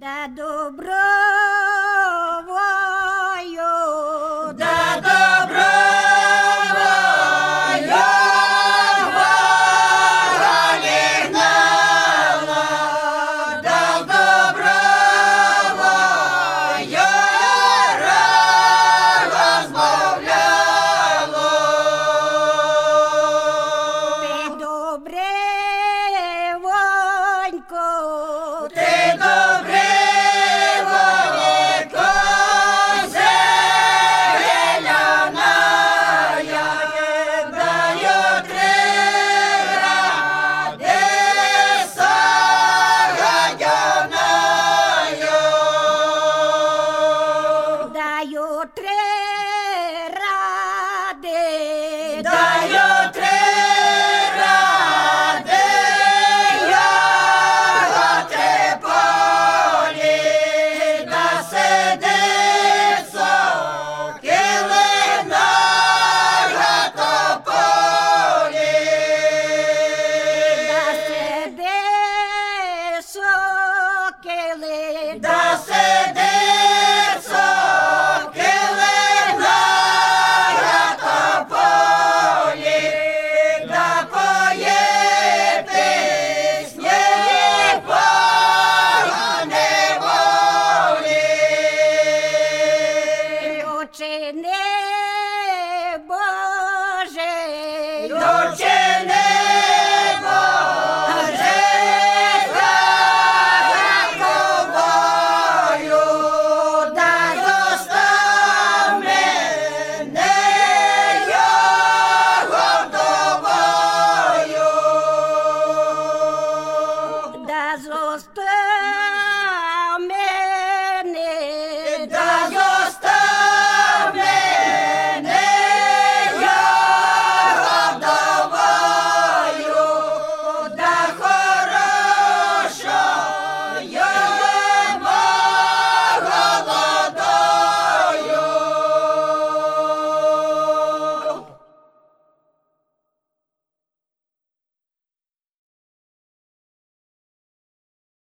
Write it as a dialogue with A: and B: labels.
A: Да добровою,
B: да добровою волі гнала, да добровою розмовляло.
A: ти добре, вонько,
B: Ти добре, вонько, зеленяна, даю три ради сагадяною.
A: даю три ради,
B: Даю три ради, яготи полі, да сидить сокіли на тополі.
A: да сиди, сокили,
B: Да сиди